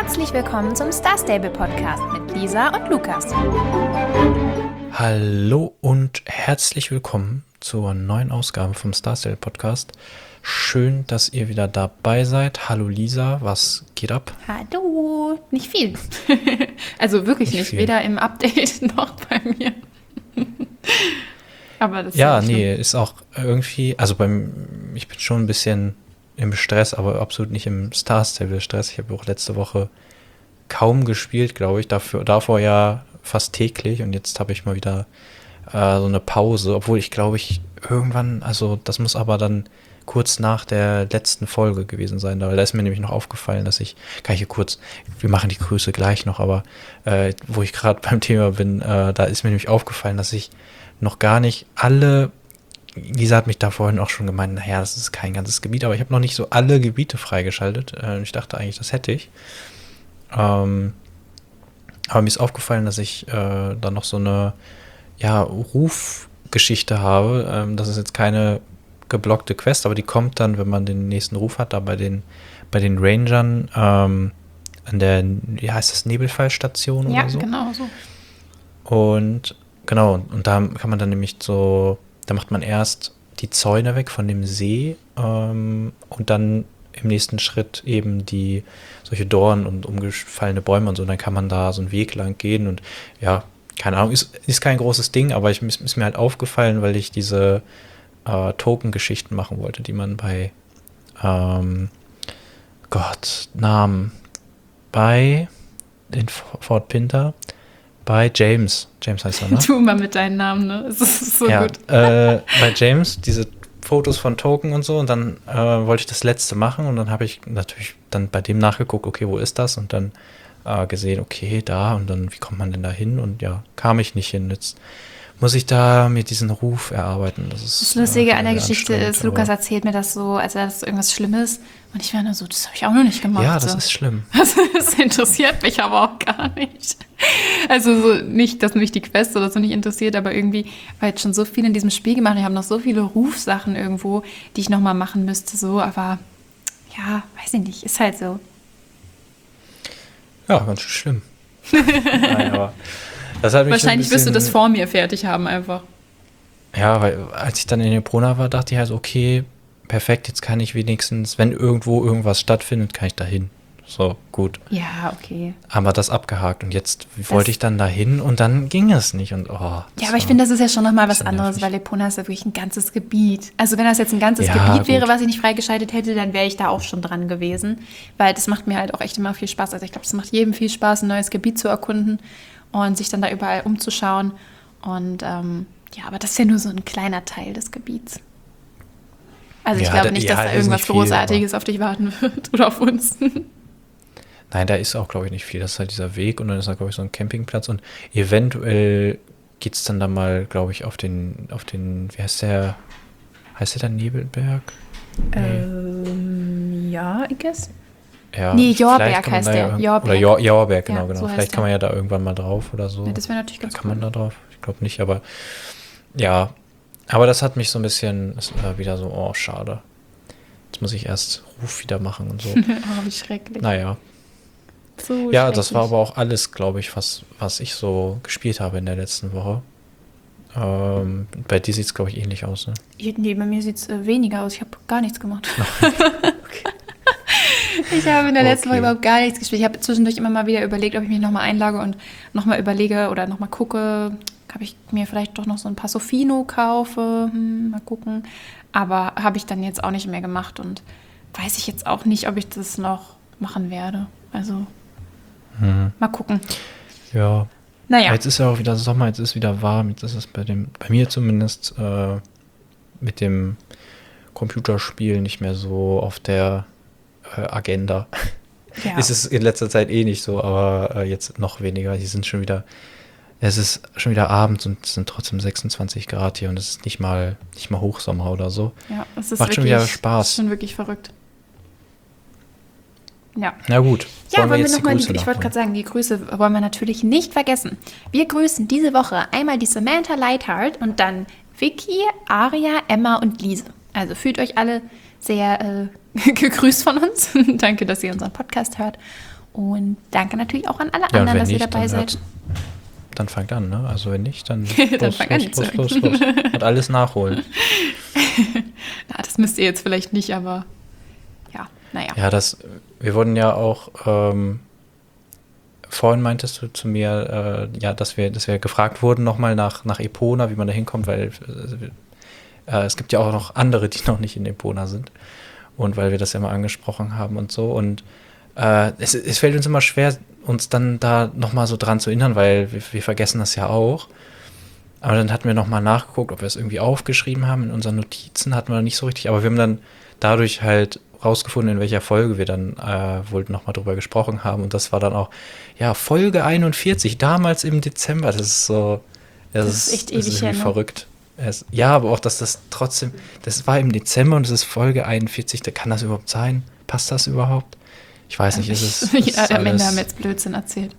Herzlich willkommen zum Star Stable Podcast mit Lisa und Lukas. Hallo und herzlich willkommen zur neuen Ausgabe vom Star Stable Podcast. Schön, dass ihr wieder dabei seid. Hallo Lisa, was geht ab? Hallo, nicht viel. Also wirklich nicht, weder im Update noch bei mir. Aber das ist ja, nee, ist auch irgendwie, also ich bin schon ein bisschen im Stress, aber absolut nicht im Star Stable Stress. Ich habe auch letzte Woche kaum gespielt, glaube ich, davor ja fast täglich und jetzt habe ich mal wieder so eine Pause, obwohl ich glaube ich irgendwann, also das muss aber dann kurz nach der letzten Folge gewesen sein, weil da ist mir nämlich noch aufgefallen, dass kann ich hier kurz, wir machen die Grüße gleich noch, aber wo ich gerade beim Thema bin, da ist mir nämlich aufgefallen, dass ich noch gar nicht alle, Lisa hat mich da vorhin auch schon gemeint, naja, das ist kein ganzes Gebiet, aber ich habe noch nicht so alle Gebiete freigeschaltet. Ich dachte eigentlich, das hätte ich. Aber mir ist aufgefallen, dass ich da noch so eine Rufgeschichte habe. Das ist jetzt keine geblockte Quest, aber die kommt dann, wenn man den nächsten Ruf hat, da bei den Rangern an der, wie heißt das, Nebelfallstation oder so? Ja, genau so. Und genau, und da kann man dann nämlich so, da macht man erst die Zäune weg von dem See und dann im nächsten Schritt eben solche Dornen und umgefallene Bäume und so, dann kann man da so einen Weg lang gehen und ja, keine Ahnung, ist kein großes Ding, aber ist mir halt aufgefallen, weil ich diese Token-Geschichten machen wollte, die man bei Namen bei den Fort Pinter bei James heißt er, ne? Tu mal mit deinen Namen, ne? Es ist so ja, gut. Bei James, diese Fotos von Token und so und dann wollte ich das letzte machen und dann habe ich natürlich dann bei dem nachgeguckt, okay, wo ist das? Und dann gesehen, okay, da und dann, wie kommt man denn da hin? Und ja, kam ich nicht hin. Jetzt muss ich da mir diesen Ruf erarbeiten. Das Lustige an der Geschichte ist, Lukas erzählt mir das so, als wäre das irgendwas Schlimmes. Und ich war nur so, das habe ich auch noch nicht gemacht. Ja, das so. ist schlimm. Das interessiert mich aber auch gar nicht. Also so nicht, dass mich die Quest oder so nicht interessiert, aber irgendwie war jetzt schon so viel in diesem Spiel gemacht. Wir haben noch so viele Rufsachen irgendwo, die ich nochmal machen müsste. So, aber ja, weiß ich nicht, ist halt so. Ja, ganz schön schlimm. Nein, aber das hat mich wahrscheinlich wirst du das vor mir fertig haben einfach. Ja, weil als ich dann in Nebrona war, dachte ich halt, okay, perfekt, jetzt kann ich wenigstens, wenn irgendwo irgendwas stattfindet, kann ich da hin. So, gut. Ja, okay. Haben wir das abgehakt und jetzt wollte ich dann da hin und dann ging es nicht. Und, ja, aber ich finde, das ist ja schon nochmal was anderes, weil Epona ist ja wirklich ein ganzes Gebiet. Also wenn das jetzt ein ganzes Gebiet wäre, was ich nicht freigeschaltet hätte, dann wäre ich da auch schon dran gewesen. Weil das macht mir halt auch echt immer viel Spaß. Also ich glaube, es macht jedem viel Spaß, ein neues Gebiet zu erkunden und sich dann da überall umzuschauen. Und aber das ist ja nur so ein kleiner Teil des Gebiets. Also ich glaube nicht, dass da irgendwas Großartiges auf dich warten wird oder auf uns. Nein, da ist auch, glaube ich, nicht viel. Das ist halt dieser Weg und dann ist da, glaube ich, so ein Campingplatz und eventuell geht es dann da mal, glaube ich, auf den, wie heißt der Nebelberg? Ja, I guess. Ja, nee, Jorberg heißt der. Oder Jorberg, genau. So vielleicht kann man ja da irgendwann mal drauf oder so. Ja, das wäre natürlich ganz cool. Kann man da drauf? Ich glaube nicht, aber ja. Aber das hat mich so ein bisschen, das war wieder so, oh, schade. Jetzt muss ich erst Ruf wieder machen und so. Oh, wie schrecklich. Naja. So ja, das war aber auch alles, glaube ich, was ich so gespielt habe in der letzten Woche. Bei dir sieht es, glaube ich, ähnlich aus, ne? Nee, bei mir sieht es weniger aus. Ich habe gar nichts gemacht. Okay. Ich habe in der letzten Woche überhaupt gar nichts gespielt. Ich habe zwischendurch immer mal wieder überlegt, ob ich mich nochmal einlage und nochmal überlege oder nochmal gucke, ob ich mir vielleicht doch noch so ein paar Sofino kaufe. Mal gucken. Aber habe ich dann jetzt auch nicht mehr gemacht und weiß ich jetzt auch nicht, ob ich das noch machen werde. Also mal gucken. Ja. Naja. Jetzt ist ja auch wieder Sommer, jetzt ist wieder warm. Jetzt ist es bei mir zumindest mit dem Computerspiel nicht mehr so auf der Agenda. Ja. Ist es in letzter Zeit eh nicht so, aber jetzt noch weniger. Es ist schon wieder abends und es sind trotzdem 26 Grad hier und es ist nicht mal Hochsommer oder so. Ja, es ist macht wirklich, schon wieder Spaß. Das ist schon wirklich verrückt. Ja. Na gut. Ja, wollen wir nochmal, ich wollte gerade sagen, die Grüße wollen wir natürlich nicht vergessen. Wir grüßen diese Woche einmal die Samantha Lightheart und dann Vicky, Aria, Emma und Lise. Also fühlt euch alle sehr gegrüßt von uns. Danke, dass ihr unseren Podcast hört. Und danke natürlich auch an alle Ja, und anderen, wenn dass ihr nicht, dabei dann seid. Dann fangt an, ne? Also wenn nicht, dann Dann fangt an, los. Und alles nachholen. Na, das müsst ihr jetzt vielleicht nicht, aber ja, naja. Ja, wir wurden ja auch, vorhin meintest du zu mir, ja, dass wir gefragt wurden nochmal nach Epona, wie man da hinkommt, weil es gibt ja auch noch andere, die noch nicht in Epona sind. Und weil wir das ja mal angesprochen haben und so. Und es fällt uns immer schwer, uns dann da nochmal so dran zu erinnern, weil wir vergessen das ja auch. Aber dann hatten wir nochmal nachgeguckt, ob wir es irgendwie aufgeschrieben haben. In unseren Notizen hatten wir nicht so richtig. Aber wir haben dann dadurch halt rausgefunden, in welcher Folge wir dann wohl nochmal drüber gesprochen haben. Und das war dann auch, ja, Folge 41, damals im Dezember. Das ist so, das ist echt das ewig ist her, irgendwie ne? verrückt. Ja, aber auch, dass das trotzdem, das war im Dezember und es ist Folge 41. Da kann das überhaupt sein? Passt das überhaupt? Ich weiß nicht, ist Ja, am Ende alles- haben wir jetzt Blödsinn erzählt.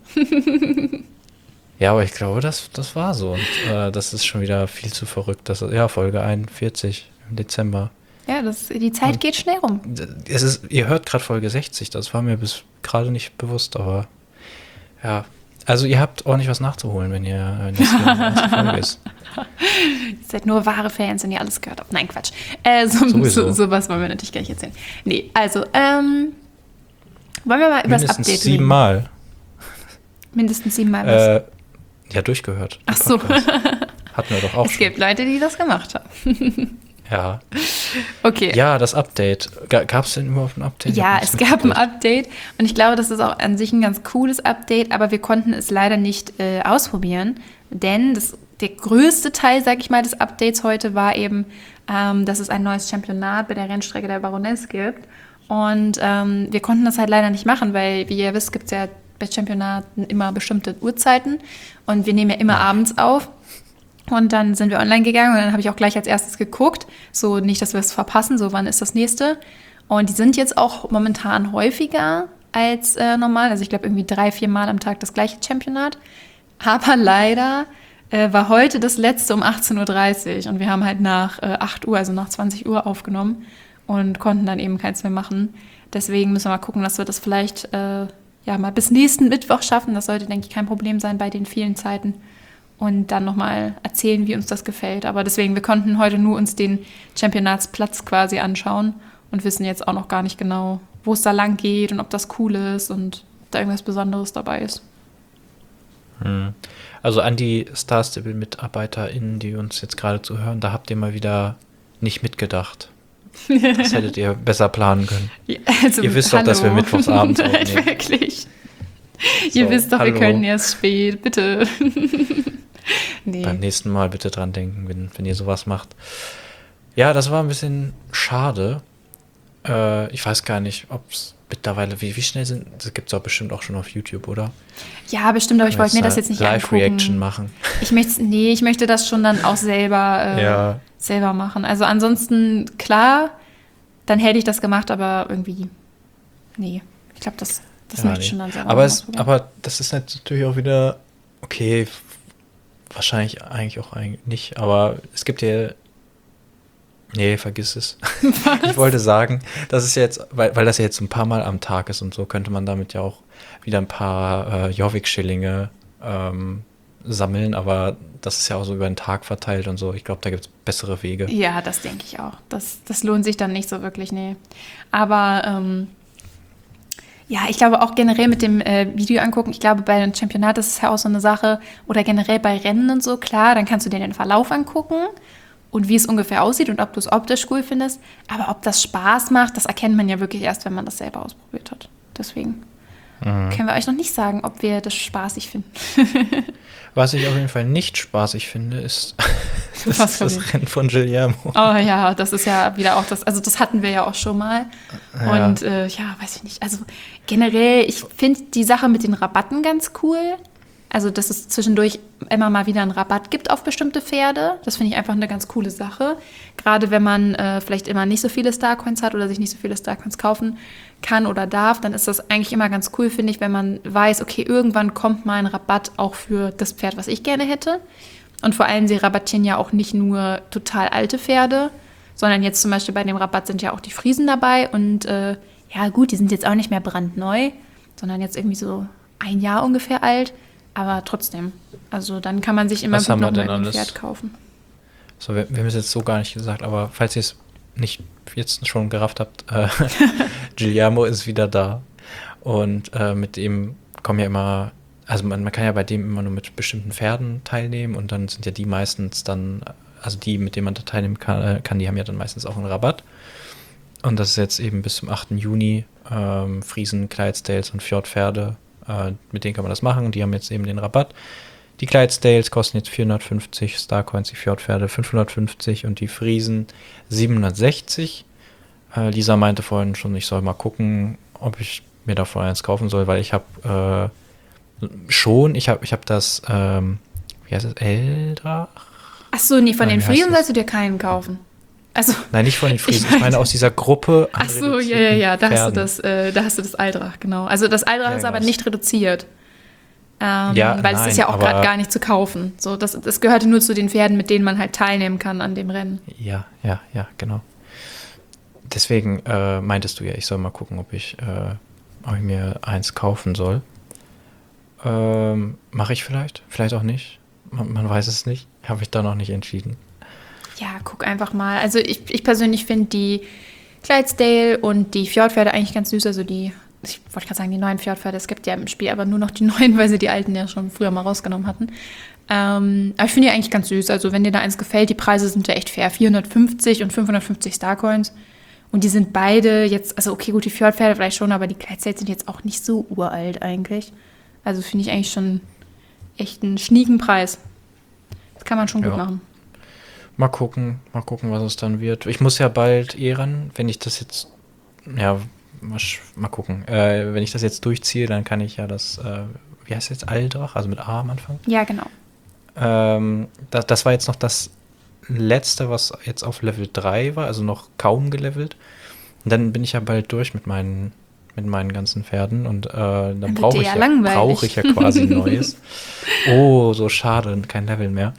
Ja, aber ich glaube, das war so. Und das ist schon wieder viel zu verrückt. Ja, Folge 41 im Dezember. Ja, die Zeit geht schnell rum. Ihr hört gerade Folge 60, das war mir bis gerade nicht bewusst, aber ja. Also ihr habt ordentlich was nachzuholen, wenn das die erste Folge ist. Ihr seid nur wahre Fans, wenn ihr alles gehört habt. Nein, Quatsch. Sowieso. Sowas wollen wir natürlich gar nicht erzählen. Nee, also, wollen wir mal über das Mindestens Update 7 reden? Mal. Mindestens 7 Mal was? Ja, durchgehört. Ach so. Hatten wir doch auch Es schon. gibt Leute, die das gemacht haben. Ja. Okay. Ja, das Update. Gab es denn überhaupt ein Update? Ja, Ich es hab gab ein nichts Update und ich glaube, das ist auch an sich ein ganz cooles Update, aber wir konnten es leider nicht ausprobieren, denn der größte Teil, sag ich mal, des Updates heute war eben, dass es ein neues Championat bei der Rennstrecke der Baroness gibt und wir konnten das halt leider nicht machen, weil, wie ihr wisst, gibt es ja bei Championaten immer bestimmte Uhrzeiten und wir nehmen ja immer abends auf. Und dann sind wir online gegangen und dann habe ich auch gleich als erstes geguckt, so nicht, dass wir es verpassen, so wann ist das nächste. Und die sind jetzt auch momentan häufiger als normal, also ich glaube irgendwie 3-4 Mal am Tag das gleiche Championat. Aber leider war heute das letzte um 18.30 Uhr und wir haben halt nach 8 Uhr, also nach 20 Uhr aufgenommen und konnten dann eben keins mehr machen. Deswegen müssen wir mal gucken, dass wir das vielleicht mal bis nächsten Mittwoch schaffen. Das sollte, denke ich, kein Problem sein bei den vielen Zeiten. Und dann nochmal erzählen, wie uns das gefällt. Aber deswegen, wir konnten heute nur uns den Championatsplatz quasi anschauen und wissen jetzt auch noch gar nicht genau, wo es da lang geht und ob das cool ist und ob da irgendwas Besonderes dabei ist. Also an die Star Stable-MitarbeiterInnen, die uns jetzt gerade zuhören, da habt ihr mal wieder nicht mitgedacht. Das hättet ihr besser planen können. Ja, also, Ihr wisst doch, dass wir mittwochsabends aufnehmen. Wirklich. So, Ihr wisst doch, wir hallo. können erst spät, bitte. Nee. Beim nächsten Mal bitte dran denken, wenn ihr sowas macht. Ja, das war ein bisschen schade. Ich weiß gar nicht, ob es mittlerweile, wie schnell sind, das gibt es auch bestimmt auch schon auf YouTube, oder? Ja, bestimmt, aber ich wollte mir das jetzt nicht Live-Reaction angucken. machen. Ich möchte das schon dann auch selber machen. Also ansonsten, klar, dann hätte ich das gemacht, aber irgendwie, nee. Ich glaube, das möchte ich schon dann selber machen. Aber das ist natürlich auch wieder, okay, wahrscheinlich eigentlich auch nicht, aber es gibt ja, nee, vergiss es. Was? Ich wollte sagen, das ist jetzt, weil das ja jetzt ein paar Mal am Tag ist und so, könnte man damit ja auch wieder ein paar Jorvik-Schillinge sammeln, aber das ist ja auch so über den Tag verteilt und so. Ich glaube, da gibt es bessere Wege. Ja, das denke ich auch. Das lohnt sich dann nicht so wirklich, nee. Aber ja, ich glaube auch generell mit dem Video angucken, ich glaube, bei einem Championat ist es ja auch so eine Sache, oder generell bei Rennen und so, klar, dann kannst du dir den Verlauf angucken und wie es ungefähr aussieht und ob du es optisch cool findest. Aber ob das Spaß macht, das erkennt man ja wirklich erst, wenn man das selber ausprobiert hat. Deswegen können wir euch noch nicht sagen, ob wir das spaßig finden. Was ich auf jeden Fall nicht spaßig finde, ist Was das Rennen von Guillermo. Oh ja, das ist ja wieder auch das, also das hatten wir ja auch schon mal. Ja. Und weiß ich nicht, also generell, ich finde die Sache mit den Rabatten ganz cool. Also, dass es zwischendurch immer mal wieder einen Rabatt gibt auf bestimmte Pferde. Das finde ich einfach eine ganz coole Sache. Gerade wenn man vielleicht immer nicht so viele Starcoins hat oder sich nicht so viele Starcoins kaufen kann oder darf, dann ist das eigentlich immer ganz cool, finde ich, wenn man weiß, okay, irgendwann kommt mal ein Rabatt auch für das Pferd, was ich gerne hätte. Und vor allem, sie rabattieren ja auch nicht nur total alte Pferde, sondern jetzt zum Beispiel bei dem Rabatt sind ja auch die Friesen dabei. Und ja gut, die sind jetzt auch nicht mehr brandneu. sondern jetzt irgendwie so 1 Jahr ungefähr alt. Aber trotzdem, also dann kann man sich immer Was gut haben wir noch mal denn ein alles? Pferd kaufen. So, wir haben es jetzt so gar nicht gesagt, aber falls ihr es nicht jetzt schon gerafft habt, Giuliano ist wieder da. Und mit dem kommen ja immer, also man kann ja bei dem immer nur mit bestimmten Pferden teilnehmen und dann sind ja die meistens dann, also die, mit denen man da teilnehmen kann, die haben ja dann meistens auch einen Rabatt. Und das ist jetzt eben bis zum 8. Juni Friesen, Clydesdales und Fjordpferde, mit denen kann man das machen. Die haben jetzt eben den Rabatt. Die Clydesdales kosten jetzt 450 Starcoins, die Fjordpferde 550 und die Friesen 760. Lisa meinte vorhin schon, ich soll mal gucken, ob ich mir davon eins kaufen soll, weil ich habe ich habe das, wie heißt es, Eldrach? Ach so, nee, von Nein, den wie heißt Friesen das? sollst du dir keinen kaufen. Also, Nein, nicht von den Friesen, Ich ich meine aus dieser Gruppe. an ach so, reduzierten ja, da hast du Pferden. da hast du das Aldrach, genau. Also das Aldrach Ja, ist aber genau. nicht reduziert. Ja, weil es nein, ist ja auch aber- gerade gar nicht zu kaufen. So, das gehörte nur zu den Pferden, mit denen man halt teilnehmen kann an dem Rennen. Ja, genau. Deswegen meintest du ja, ich soll mal gucken, ob ich mir eins kaufen soll. Mache ich vielleicht auch nicht. Man weiß es nicht. Habe ich da noch nicht entschieden. Ja, guck einfach mal. Also ich persönlich finde die Clydesdale und die Fjordpferde eigentlich ganz süß. Also ich wollte gerade sagen, die neuen Fjordpferde. Es gibt ja im Spiel aber nur noch die neuen, weil sie die alten ja schon früher mal rausgenommen hatten. Aber ich finde die eigentlich ganz süß. Also wenn dir da eins gefällt, die Preise sind ja echt fair. 450 und 550 Starcoins. Und die sind beide jetzt, also okay, gut, die Fjordpferde vielleicht schon, aber die Clydesdales sind jetzt auch nicht so uralt eigentlich. Also finde ich eigentlich schon echt einen schnieken Preis. Das kann man schon gut Ja. machen. Mal gucken, was es dann wird. Ich muss ja bald ran, wenn ich das jetzt, ja, mal gucken. Wenn ich das jetzt durchziehe, dann kann ich ja das, wie heißt es jetzt, Aldrach, also mit A am Anfang. Ja, genau. Das war jetzt noch das letzte, was jetzt auf Level 3 war, also noch kaum gelevelt. Und dann bin ich ja bald durch mit meinen ganzen Pferden und dann wird brauche dir ich, ja langweilig. brauch ich ja quasi ein neues. Oh, so schade, kein Level mehr.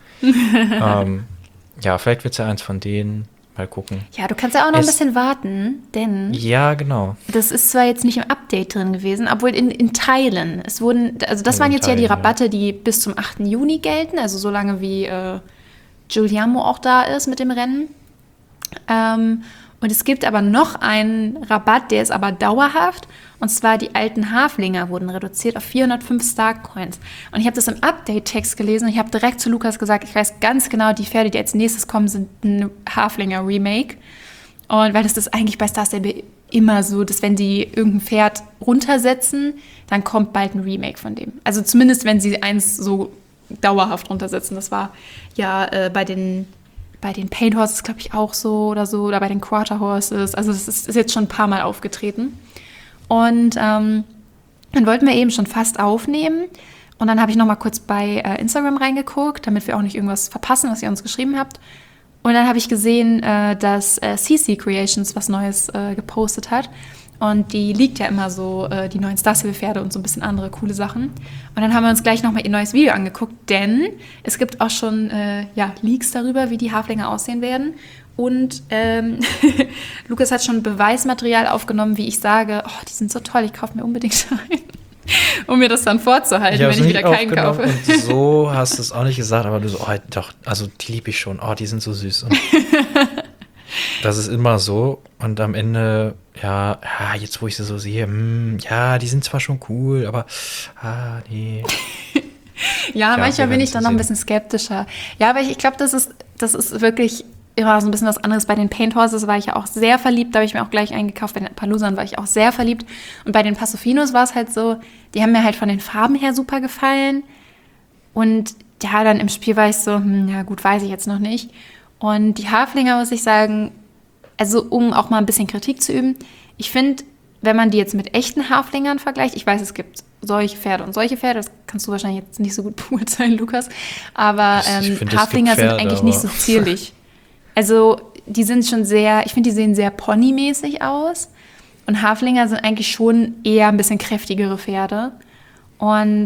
Ja, vielleicht wird es ja eins von denen. Mal gucken. Ja, du kannst ja auch noch ein bisschen warten, denn Ja, genau. das ist zwar jetzt nicht im Update drin gewesen, obwohl in Teilen. Also das In waren jetzt ja die Teilen, ja. Rabatte, die bis zum 8. Juni gelten, also so lange wie Giuliano auch da ist mit dem Rennen. Und es gibt aber noch einen Rabatt, der ist aber dauerhaft. Und zwar die alten Haflinger wurden reduziert auf 405 Starcoins. Und ich habe das im Update-Text gelesen und ich habe direkt zu Lukas gesagt, ich weiß ganz genau, die Pferde, die als nächstes kommen, sind ein Haflinger-Remake. Und weil das ist eigentlich bei Star Stable immer so, dass wenn sie irgendein Pferd runtersetzen, dann kommt bald ein Remake von dem. Also zumindest, wenn sie eins so dauerhaft runtersetzen. Das war ja bei den Paint Horses, glaube ich, auch so oder bei den Quarter Horses. Also das ist jetzt schon ein paar Mal aufgetreten. Und dann wollten wir eben schon fast aufnehmen. Und dann habe ich noch mal kurz bei Instagram reingeguckt, damit wir auch nicht irgendwas verpassen, was ihr uns geschrieben habt. Und dann habe ich gesehen, dass CC Creations was Neues gepostet hat. Und die liegt ja immer so, die neuen Star Stable Pferde und so ein bisschen andere coole Sachen. Und dann haben wir uns gleich nochmal ihr neues Video angeguckt, denn es gibt auch schon Leaks darüber, wie die Haflinger aussehen werden. Und Lukas hat schon Beweismaterial aufgenommen, wie ich sage, oh, die sind so toll, ich kaufe mir unbedingt einen. Um mir das dann vorzuhalten, wenn ich wieder keinen kaufe. Und so hast du es auch nicht gesagt, aber du so, oh, doch, also die liebe ich schon, oh, die sind so süß. Und das ist immer so. Und am Ende, ja, jetzt wo ich sie so sehe, ja, die sind zwar schon cool, aber, nee. Ja, manchmal bin ich dann noch ein bisschen skeptischer. Ja, aber ich glaube, das ist wirklich immer so ein bisschen was anderes. Bei den Paint Horses war ich ja auch sehr verliebt, da habe ich mir auch gleich eingekauft. Bei den Palusern war ich auch sehr verliebt. Und bei den Passofinos war es halt so, die haben mir halt von den Farben her super gefallen. Und ja, dann im Spiel war ich so, ja gut, weiß ich jetzt noch nicht. Und die Haflinger, muss ich sagen, also um auch mal ein bisschen Kritik zu üben, ich finde, wenn man die jetzt mit echten Haflingern vergleicht, ich weiß, es gibt solche Pferde und solche Pferde, das kannst du wahrscheinlich jetzt nicht so gut beurteilen, Lukas, aber Ich finde, Haflinger es gibt Pferde, sind eigentlich nicht so zierlich. Also die sind schon sehr, ich finde, die sehen sehr ponymäßig aus und Haflinger sind eigentlich schon eher ein bisschen kräftigere Pferde und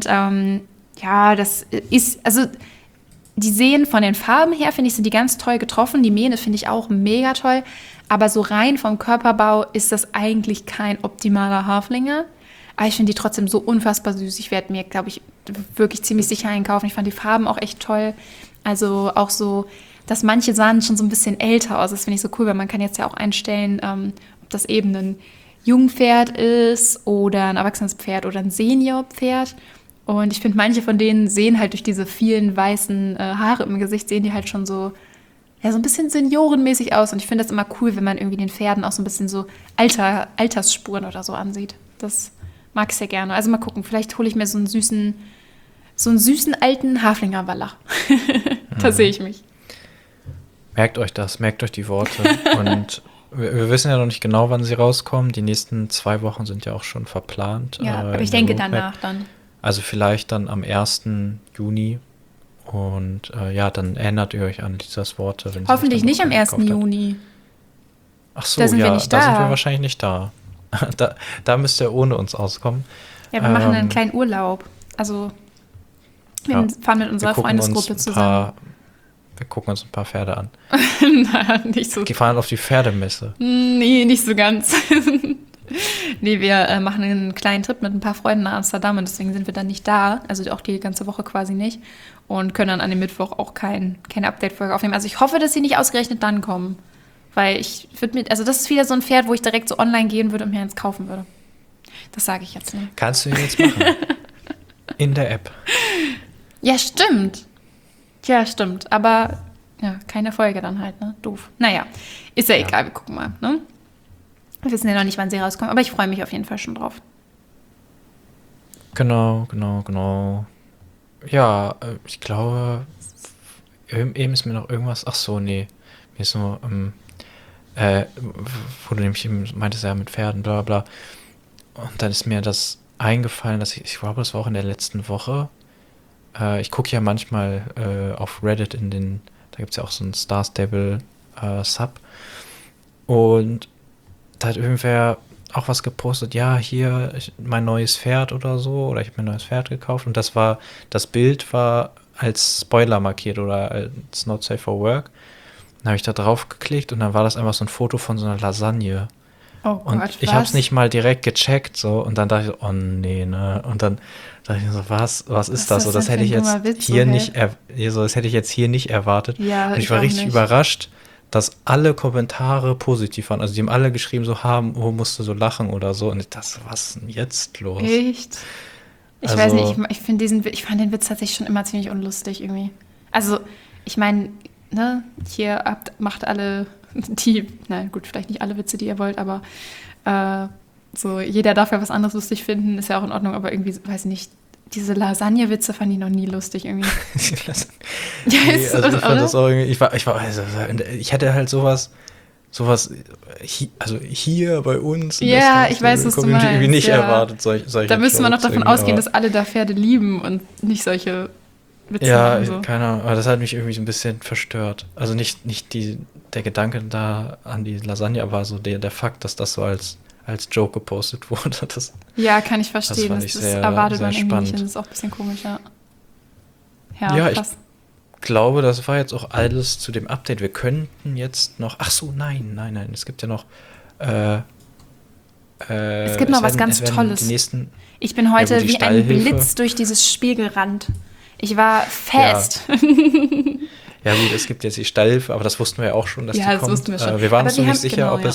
das ist, also die sehen von den Farben her, finde ich, sind die ganz toll getroffen. Die Mähne finde ich auch mega toll. Aber so rein vom Körperbau ist das eigentlich kein optimaler Haflinger. Aber ich finde die trotzdem so unfassbar süß. Ich werde mir, glaube ich, wirklich ziemlich sicher einen kaufen. Ich fand die Farben auch echt toll. Also auch so, dass manche sahen schon so ein bisschen älter aus. Das finde ich so cool, weil man kann jetzt ja auch einstellen, ob das eben ein Jungpferd ist oder ein erwachsenes Pferd oder ein Seniorpferd. Und ich finde, manche von denen sehen halt durch diese vielen weißen Haare im Gesicht, sehen die halt schon so, ja, so ein bisschen seniorenmäßig aus. Und ich finde das immer cool, wenn man irgendwie den Pferden auch so ein bisschen so Altersspuren oder so ansieht. Das mag ich sehr gerne. Also mal gucken, vielleicht hole ich mir so einen süßen alten Haflinger Wallach. Da sehe ich mich. Merkt euch das, merkt euch die Worte. Und wir wissen ja noch nicht genau, wann sie rauskommen. Die nächsten 2 Wochen sind ja auch schon verplant. Ja, aber ich denke danach dann. Also vielleicht dann am 1. Juni. Und dann erinnert ihr euch an Lisas Worte. Wenn Hoffentlich nicht am 1. Juni. Ach so, da sind wir nicht da. Da sind wir wahrscheinlich nicht da. Da müsst ihr ohne uns auskommen. Ja, wir machen einen kleinen Urlaub. Also wir fahren mit unserer Freundesgruppe zusammen. Wir gucken uns ein paar Pferde an. Naja, nicht so. Wir fahren auf die Pferdemesse. Nee, nicht so ganz. Nee, wir machen einen kleinen Trip mit ein paar Freunden nach Amsterdam und deswegen sind wir dann nicht da. Also auch die ganze Woche quasi nicht. Und können dann an dem Mittwoch auch keine Update-Folge aufnehmen. Also ich hoffe, dass sie nicht ausgerechnet dann kommen. Weil das ist wieder so ein Pferd, wo ich direkt so online gehen würde und mir eins kaufen würde. Das sage ich jetzt nicht. Kannst du jetzt machen. In der App. Ja, stimmt. Aber ja, keine Folge dann halt, ne? Doof. Naja, ist ja egal, wir gucken mal, ne? Wir wissen ja noch nicht, wann sie rauskommen, aber ich freue mich auf jeden Fall schon drauf. Genau. Ja, ich glaube, eben ist mir noch irgendwas, ach so, nee, mir ist nur, wo du nämlich eben meintest, ja, mit Pferden, bla bla. Und dann ist mir das eingefallen, dass ich glaube, das war auch in der letzten Woche. Ich gucke ja manchmal auf Reddit da gibt es ja auch so einen Star Stable Sub. Und da hat irgendwer auch was gepostet, ja, hier mein neues Pferd oder so, oder ich habe mir ein neues Pferd gekauft. Und das Bild war als Spoiler markiert oder als Not Safe for Work. Dann habe ich da drauf geklickt und dann war das einfach so ein Foto von so einer Lasagne. Oh Gott, und ich habe es nicht mal direkt gecheckt, so, und dann dachte ich so, oh nee, ne, und dann dachte ich so, was ist das? So, das hätte ich jetzt hier nicht, das hätte ich jetzt hier nicht erwartet. Ja, und ich war richtig überrascht, dass alle Kommentare positiv waren. Also die haben alle geschrieben, so, musst du so lachen oder so. Und ich dachte, was ist denn jetzt los? Echt? Ich weiß nicht, ich fand den Witz tatsächlich schon immer ziemlich unlustig irgendwie. Also, ich meine, ne, hier macht alle gut, vielleicht nicht alle Witze, die ihr wollt, aber so, jeder darf ja was anderes lustig finden, ist ja auch in Ordnung, aber irgendwie, weiß ich nicht, diese Lasagne-Witze fand ich noch nie lustig irgendwie. Ja, nee, also ich fand das auch irgendwie, ich hatte halt sowas hier bei uns. Ja, ich weiß, was du meinst. Irgendwie nicht erwartet, solche Da müsste man noch davon ausgehen, dass alle da Pferde lieben und nicht solche Witze ja, so. Keine Ahnung, aber das hat mich irgendwie so ein bisschen verstört. Also nicht der Gedanke da an die Lasagne, aber so der Fakt, dass das so als Joke gepostet wurde. Ja, kann ich verstehen. Das sehr, erwartet man irgendwie nicht. Das ist auch ein bisschen komisch, ja. Ja, krass. Ich glaube, das war jetzt auch alles zu dem Update. Wir könnten jetzt noch, ach so, nein, es gibt ja noch es gibt noch was ganz Tolles. Ich bin heute wie ein Blitz durch dieses Spiel gerannt. Ich war fest. Ja gut, es gibt jetzt die Stallhilfe, aber das wussten wir ja auch schon, dass die kommt. Ja, das wussten wir schon. Wir waren uns noch nicht sicher, ob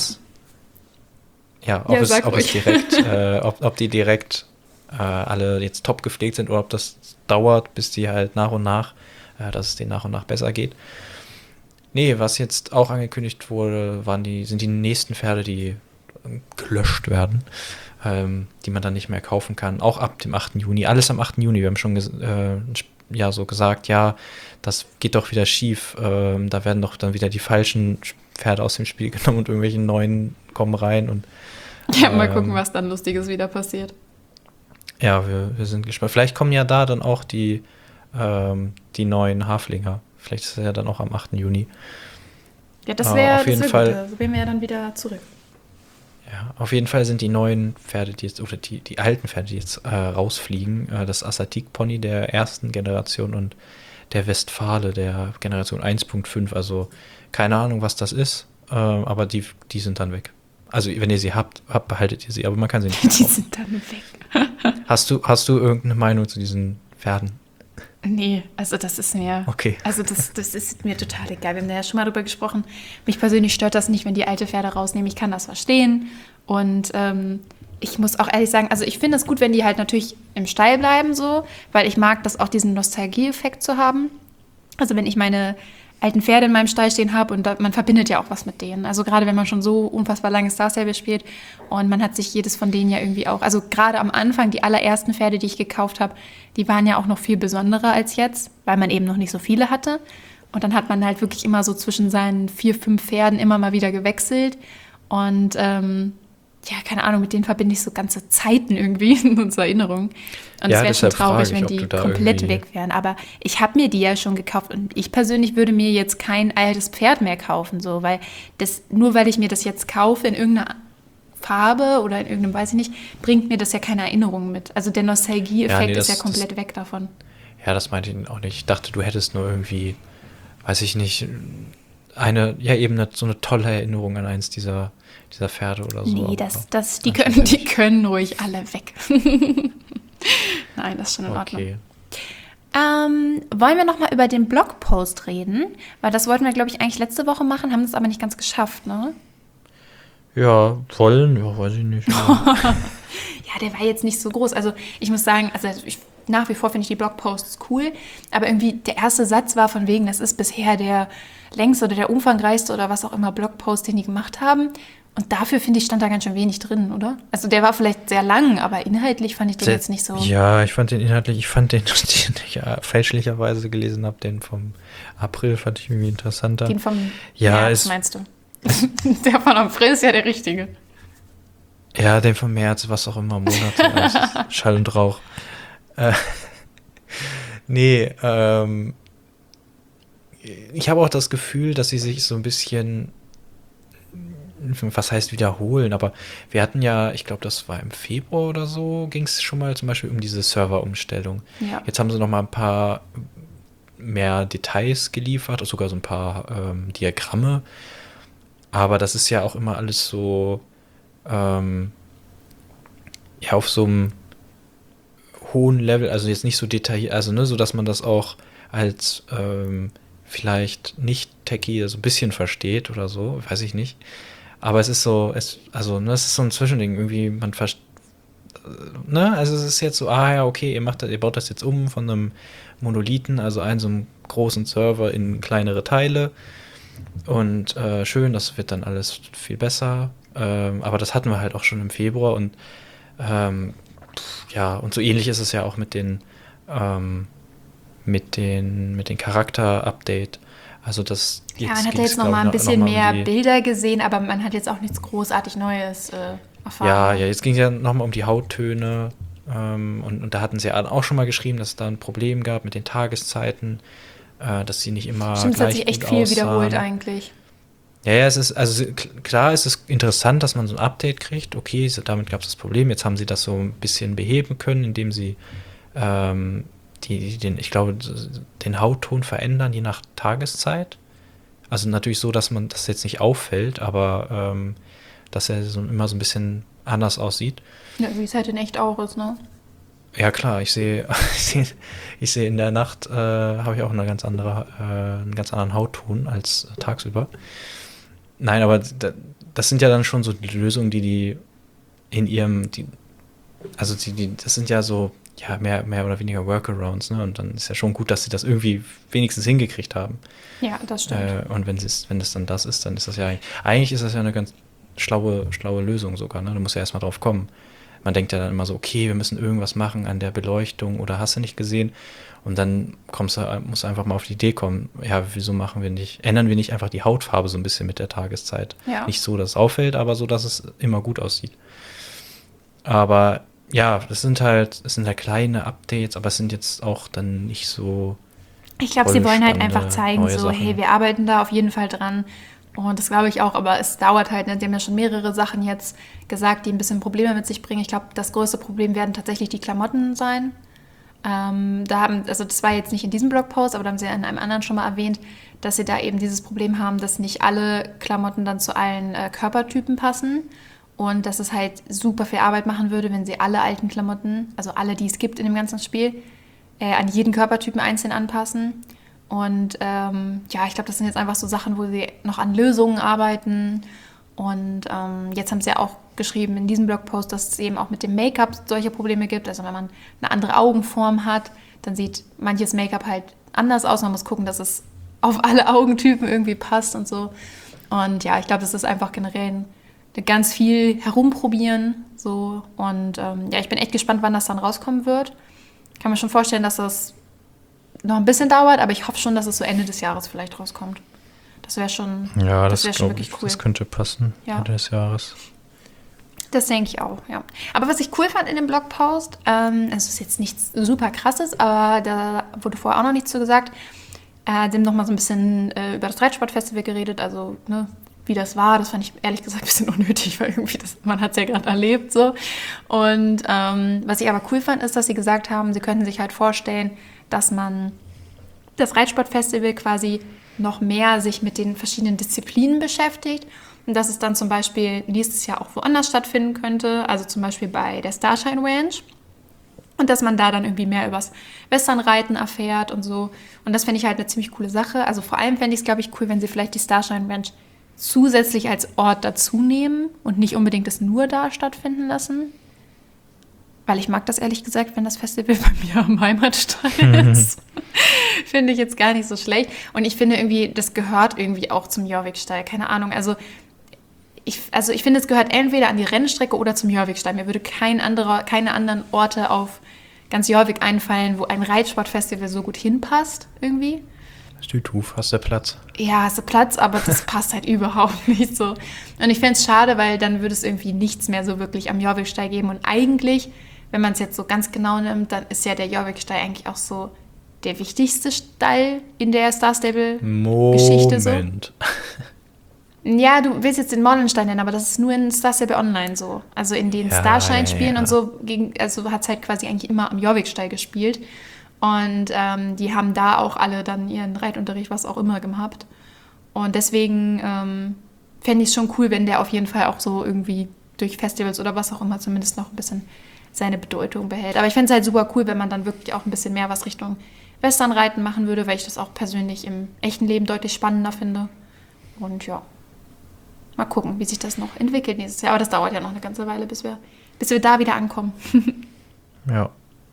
die direkt alle jetzt top gepflegt sind oder ob das dauert, bis die halt dass es denen nach und nach besser geht. Nee, was jetzt auch angekündigt wurde, sind die nächsten Pferde, die gelöscht werden, die man dann nicht mehr kaufen kann. Auch ab dem 8. Juni. Alles am 8. Juni. Wir haben schon gesagt, ja, das geht doch wieder schief. Da werden doch dann wieder die falschen Pferde aus dem Spiel genommen und irgendwelche neuen kommen rein. Und ja, mal gucken, was dann Lustiges wieder passiert. Ja, wir sind gespannt. Vielleicht kommen ja da dann auch die neuen Haflinger. Vielleicht ist es ja dann auch am 8. Juni. Ja, das wäre auf jeden Fall. So wären wir ja dann wieder zurück. Ja, auf jeden Fall sind die neuen Pferde, die alten Pferde, die jetzt rausfliegen, das Assatik-Pony der ersten Generation und der Westfale der Generation 1.5. Also keine Ahnung, was das ist, aber die sind dann weg. Also wenn ihr sie habt, behaltet ihr sie, aber man kann sie nicht Die kaufen. sind dann weg. Hast du irgendeine Meinung zu diesen Pferden? Nee, also das ist mir, Okay. also das ist mir total egal. Wir haben da ja schon mal drüber gesprochen. Mich persönlich stört das nicht, wenn die alte Pferde rausnehmen. Ich kann das verstehen. Und ich muss auch ehrlich sagen, also ich finde es gut, wenn die halt natürlich im Stall bleiben so, weil ich mag das auch, diesen Nostalgie-Effekt zu haben. Also wenn ich meine alten Pferde in meinem Stall stehen habe und man verbindet ja auch was mit denen. Also gerade wenn man schon so unfassbar lange Star Stable spielt und man hat sich jedes von denen ja irgendwie auch, also gerade am Anfang, die allerersten Pferde, die ich gekauft habe, die waren ja auch noch viel besonderer als jetzt, weil man eben noch nicht so viele hatte. Und dann hat man halt wirklich immer so zwischen seinen 4, 5 Pferden immer mal wieder gewechselt und ja, keine Ahnung, mit denen verbinde ich so ganze Zeiten irgendwie in unserer Erinnerung. Und Ja, es wäre schon deshalb frage traurig, ich, wenn ob die du da komplett irgendwie- weg wären. Aber ich habe mir die ja schon gekauft und ich persönlich würde mir jetzt kein altes Pferd mehr kaufen, so, weil nur weil ich mir das jetzt kaufe in irgendeiner Farbe oder in irgendeinem, weiß ich nicht, bringt mir das ja keine Erinnerung mit. Also der Nostalgie-Effekt Ja, nee, ist ja das- komplett weg davon. Ja, das meinte ich auch nicht. Ich dachte, du hättest nur irgendwie, weiß ich nicht, so eine tolle Erinnerung an eins dieser Pferde oder so. Nee, aber die können ruhig alle weg. Nein, das ist schon in Ordnung. okay. Wollen wir noch mal über den Blogpost reden? Weil das wollten wir, glaube ich, eigentlich letzte Woche machen, haben es aber nicht ganz geschafft, ne? Ja, wollen? Ja, weiß ich nicht. Ja. Ja, der war jetzt nicht so groß. Also ich muss sagen, nach wie vor finde ich die Blogposts cool, aber irgendwie der erste Satz war von wegen, das ist bisher der längste oder der umfangreichste oder was auch immer Blogpost, den die gemacht haben. Und dafür, finde ich, stand da ganz schön wenig drin, oder? Also der war vielleicht sehr lang, aber inhaltlich fand ich den jetzt nicht so... Ja, ich fand den, den ich fälschlicherweise gelesen habe, den vom April fand ich irgendwie interessanter. Den vom Ja, März, meinst du? Der von April ist ja der richtige. Ja, den vom März, was auch immer, Monate, Schall und Rauch. Nee, ich habe auch das Gefühl, dass sie sich so ein bisschen, was heißt wiederholen, aber wir hatten ja, ich glaube, das war im Februar oder so, ging es schon mal zum Beispiel um diese Serverumstellung. Ja. Jetzt haben sie noch mal ein paar mehr Details geliefert, sogar so ein paar Diagramme, aber das ist ja auch immer alles so ja, auf so einem hohen Level, also jetzt nicht so detailliert, also ne, so dass man das auch als vielleicht nicht Techie so ein bisschen versteht oder so, weiß ich nicht. Aber es ist so, es ist so ein Zwischending, irgendwie, ne, also es ist jetzt so, ja, okay, ihr baut das jetzt um von einem Monolithen, also so einem großen Server in kleinere Teile und schön, das wird dann alles viel besser, aber das hatten wir halt auch schon im Februar und ja, und so ähnlich ist es ja auch mit den Charakter-Update. Also das Ja, man hat ja jetzt noch mal ein bisschen mehr Bilder gesehen, aber man hat jetzt auch nichts großartig Neues erfahren. Ja, jetzt ging es ja nochmal um die Hauttöne und da hatten sie ja auch schon mal geschrieben, dass es da ein Problem gab mit den Tageszeiten, dass sie nicht immer Stimmt, es hat gleich sich echt gut viel aussahen. wiederholt eigentlich. Ja, es ist, also klar, es ist interessant, dass man so ein Update kriegt. Okay, damit gab es das Problem. Jetzt haben sie das so ein bisschen beheben können, indem sie ich glaube, den Hautton verändern, je nach Tageszeit. Also natürlich so, dass man das jetzt nicht auffällt, aber dass er immer so ein bisschen anders aussieht. Ja, wie es halt in echt auch ist, ne? Ja klar, ich sehe in der Nacht habe ich auch einen ganz anderen Hautton als tagsüber. Nein, aber das sind ja dann schon so die Lösungen, die in ihrem, das sind ja so ja mehr oder weniger Workarounds, ne? Und dann ist ja schon gut, dass sie das irgendwie wenigstens hingekriegt haben. Ja, das stimmt. Und wenn das dann das ist, dann ist das ja eigentlich ist das ja eine ganz schlaue Lösung sogar, ne? Du musst ja erstmal drauf kommen. Man denkt ja dann immer so, okay, wir müssen irgendwas machen an der Beleuchtung oder hast du nicht gesehen? Und dann musst du einfach mal auf die Idee kommen, ja, wieso ändern wir nicht einfach die Hautfarbe so ein bisschen mit der Tageszeit? Ja. Nicht so, dass es auffällt, aber so, dass es immer gut aussieht. Aber ja, es sind halt kleine Updates, aber es sind jetzt auch dann nicht so. Ich glaube, sie wollen halt spannende einfach zeigen, neue so, Sachen. hey, wir arbeiten da auf jeden Fall dran. Und das glaube ich auch, aber es dauert halt, ne? Die haben ja schon mehrere Sachen jetzt gesagt, die ein bisschen Probleme mit sich bringen. Ich glaube, das größte Problem werden tatsächlich die Klamotten sein. Also das war jetzt nicht in diesem Blogpost, aber da haben sie in einem anderen schon mal erwähnt, dass sie da eben dieses Problem haben, dass nicht alle Klamotten dann zu allen Körpertypen passen und dass es halt super viel Arbeit machen würde, wenn sie alle alten Klamotten, also alle, die es gibt in dem ganzen Spiel, an jeden Körpertypen einzeln anpassen. Und ich glaube, das sind jetzt einfach so Sachen, wo sie noch an Lösungen arbeiten. Und jetzt haben sie ja auch geschrieben in diesem Blogpost, dass es eben auch mit dem Make-up solche Probleme gibt. Also wenn man eine andere Augenform hat, dann sieht manches Make-up halt anders aus. Man muss gucken, dass es auf alle Augentypen irgendwie passt und so. Und ja, ich glaube, das ist einfach generell ganz viel herumprobieren. So. Und ich bin echt gespannt, wann das dann rauskommen wird. Ich kann mir schon vorstellen, dass das noch ein bisschen dauert, aber ich hoffe schon, dass es so Ende des Jahres vielleicht rauskommt. Das wäre schon, das wäre schon wirklich cool. Das könnte passen, Ende des Jahres. Das denke ich auch, ja. Aber was ich cool fand in dem Blogpost, es ist jetzt nichts super Krasses, aber da wurde vorher auch noch nichts zu gesagt, die haben noch mal so ein bisschen über das Reitsportfestival geredet, also wie das war, das fand ich ehrlich gesagt ein bisschen unnötig, weil irgendwie man hat es ja gerade erlebt so. Und was ich aber cool fand, ist, dass sie gesagt haben, sie könnten sich halt vorstellen, dass man das Reitsportfestival quasi noch mehr sich mit den verschiedenen Disziplinen beschäftigt und dass es dann zum Beispiel nächstes Jahr auch woanders stattfinden könnte, also zum Beispiel bei der Starshine Ranch und dass man da dann irgendwie mehr übers Westernreiten erfährt und so. Und das fände ich halt eine ziemlich coole Sache. Also vor allem fände ich es, glaube ich, cool, wenn sie vielleicht die Starshine Ranch zusätzlich als Ort dazu nehmen und nicht unbedingt das nur da stattfinden lassen. Weil ich mag das ehrlich gesagt, wenn das Festival bei mir am Heimatstall ist. Finde ich jetzt gar nicht so schlecht. Und ich finde irgendwie, das gehört irgendwie auch zum Jorvikstall. Keine Ahnung. Also ich finde, es gehört entweder an die Rennstrecke oder zum Jorvikstall. Mir würde keine anderen Orte auf ganz Jorvik einfallen, wo ein Reitsportfestival so gut hinpasst irgendwie. Stütuf, hast du Platz? Ja, hast du Platz, aber das passt halt überhaupt nicht so. Und ich fände es schade, weil dann würde es irgendwie nichts mehr so wirklich am Jorvikstall geben. Und eigentlich, wenn man es jetzt so ganz genau nimmt, dann ist ja der Jorvikstall eigentlich auch so der wichtigste Stall in der Star Stable-Geschichte. Moment. So. Ja, du willst jetzt den Morlenstein nennen, aber das ist nur in Star Stable Online so. Also in den Starshine-Spielen und so, also hat es halt quasi eigentlich immer am Jorvikstall gespielt. Und die haben da auch alle dann ihren Reitunterricht, was auch immer, gehabt. Und deswegen fände ich es schon cool, wenn der auf jeden Fall auch so irgendwie durch Festivals oder was auch immer zumindest noch ein bisschen seine Bedeutung behält. Aber ich fände es halt super cool, wenn man dann wirklich auch ein bisschen mehr was Richtung Westernreiten machen würde, weil ich das auch persönlich im echten Leben deutlich spannender finde. Und ja, mal gucken, wie sich das noch entwickelt nächstes Jahr. Aber das dauert ja noch eine ganze Weile, bis wir da wieder ankommen. Ja,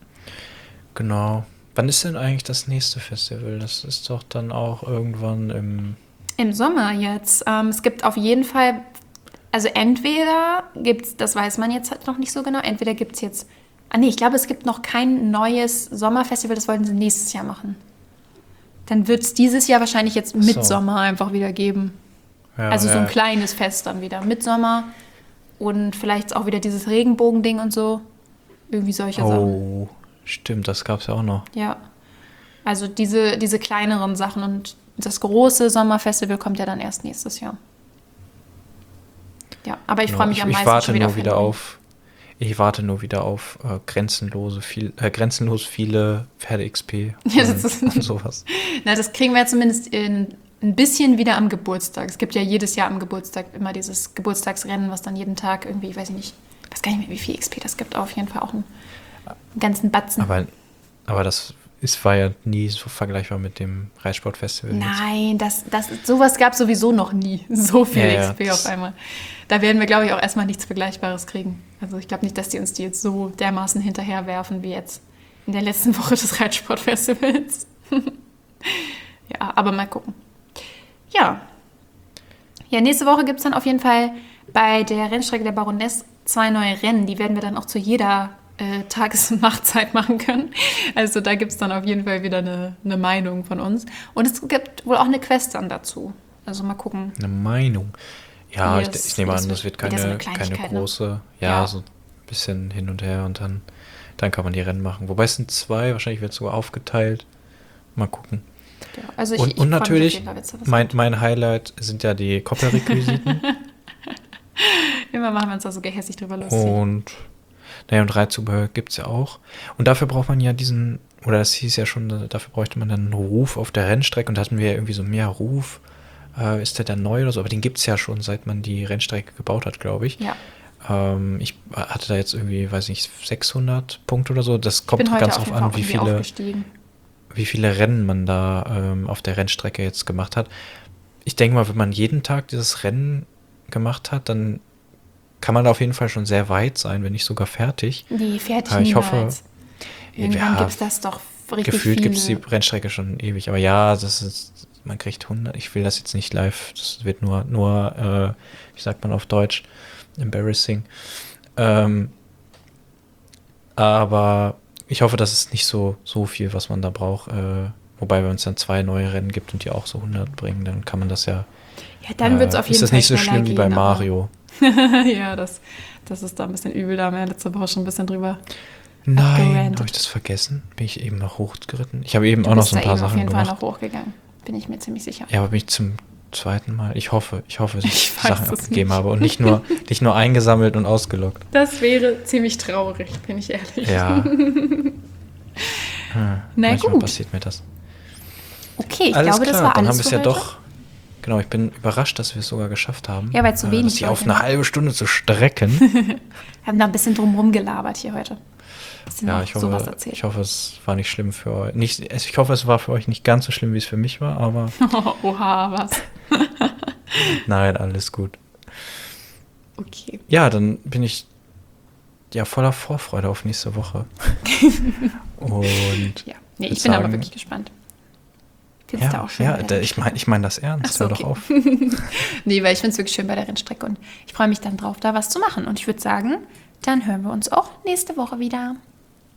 genau. Wann ist denn eigentlich das nächste Festival? Das ist doch dann auch irgendwann im Sommer jetzt. Es gibt auf jeden Fall, also entweder gibt es, das weiß man jetzt halt noch nicht so genau, entweder gibt es jetzt, ich glaube, es gibt noch kein neues Sommerfestival, das wollten sie nächstes Jahr machen. Dann wird es dieses Jahr wahrscheinlich jetzt Mitsommer einfach wieder geben. Ja, also so ein kleines Fest dann wieder. Mitsommer und vielleicht auch wieder dieses Regenbogending und so. Irgendwie solche Sachen. Oh, stimmt, das gab es ja auch noch. Ja, also diese kleineren Sachen und das große Sommerfestival kommt ja dann erst nächstes Jahr. Ja, aber ich freue mich am meisten schon wieder auf Ich warte nur wieder auf grenzenlos viele Pferde-XP und sowas. Na, das kriegen wir ja zumindest ein bisschen wieder am Geburtstag. Es gibt ja jedes Jahr am Geburtstag immer dieses Geburtstagsrennen, was dann jeden Tag irgendwie, ich weiß nicht gar nicht mehr, wie viel XP das gibt, aber auf jeden Fall auch einen ganzen Batzen. Aber das war ja nie so vergleichbar mit dem Reitsportfestival. Nein, sowas gab es sowieso noch nie. So viel XP auf einmal. Da werden wir, glaube ich, auch erstmal nichts Vergleichbares kriegen. Also ich glaube nicht, dass die uns die jetzt so dermaßen hinterherwerfen wie jetzt in der letzten Woche des Reitsportfestivals. Ja, aber mal gucken. Ja, nächste Woche gibt es dann auf jeden Fall bei der Rennstrecke der Baroness 2 neue Rennen. Die werden wir dann auch zu jeder Tages- und Nachtzeit machen können. Also da gibt es dann auf jeden Fall wieder eine Meinung von uns. Und es gibt wohl auch eine Quest dann dazu. Also mal gucken. Eine Meinung? Ja, ich nehme an, das wird keine große, so ein bisschen hin und her und dann kann man die Rennen machen. Wobei es sind 2, wahrscheinlich wird es sogar aufgeteilt. Mal gucken. Ja, also und natürlich, mein Highlight sind ja die Koppelrequisiten. Immer machen wir uns da so gehässig drüber lustig. Und Naja, und Reitzubehör gibt es ja auch. Und dafür braucht man ja diesen, oder das hieß ja schon, dafür bräuchte man dann einen Ruf auf der Rennstrecke. Und da hatten wir ja irgendwie so mehr Ruf. Ist der dann neu oder so? Aber den gibt es ja schon, seit man die Rennstrecke gebaut hat, glaube ich. Ja. Ich hatte da jetzt irgendwie, weiß nicht, 600 Punkte oder so. Das kommt ganz drauf an, wie viele Rennen man da auf der Rennstrecke jetzt gemacht hat. Ich denke mal, wenn man jeden Tag dieses Rennen gemacht hat, dann kann man da auf jeden Fall schon sehr weit sein, wenn nicht sogar fertig. Nee, fertig ich niemals. hoffe, irgendwann gibt es das doch richtig gefühlt gibt es die viele. Rennstrecke schon ewig. Aber ja, das ist, man kriegt 100. Ich will das jetzt nicht live. Das wird nur wie sagt man auf Deutsch, embarrassing. Aber ich hoffe, das ist nicht so viel, was man da braucht. Wobei, wenn es dann 2 neue Rennen gibt und die auch so 100 bringen, dann kann man das ja. Ja, dann wird es auf jeden Fall. Ist das nicht so schlimm wie bei Mario? Ja, das ist da ein bisschen übel. Da haben wir letzte Woche schon ein bisschen drüber. Nein, habe ich das vergessen? Bin ich eben noch hochgeritten? Ich habe eben auch noch so ein paar Sachen gemacht. Du bist da eben auf jeden Fall noch hochgegangen. Bin ich mir ziemlich sicher. Ja, aber bin ich zum zweiten Mal. Ich hoffe, dass ich Sachen abgegeben habe und nicht nur eingesammelt und ausgeloggt. Das wäre ziemlich traurig, bin ich ehrlich. Ja. Manchmal gut. passiert mir das. Okay, ich glaube, das war alles. Dann haben wir es ja doch. Genau, ich bin überrascht, dass wir es sogar geschafft haben. Ja, weil es so wenig die auf eine halbe Stunde zu strecken. Wir haben da ein bisschen drumherum gelabert hier heute. Ja, ich hoffe, es war nicht schlimm für euch. Ich hoffe, es war für euch nicht ganz so schlimm, wie es für mich war, aber. Oha, was? Nein, alles gut. Okay. Ja, dann bin ich ja voller Vorfreude auf nächste Woche. Und ja, nee, ich bin aber wirklich gespannt. Findest du auch schön? Ja, ich meine das ernst. So, hör doch auf. Nee, weil ich finde es wirklich schön bei der Rennstrecke und ich freue mich dann drauf, da was zu machen. Und ich würde sagen, dann hören wir uns auch nächste Woche wieder.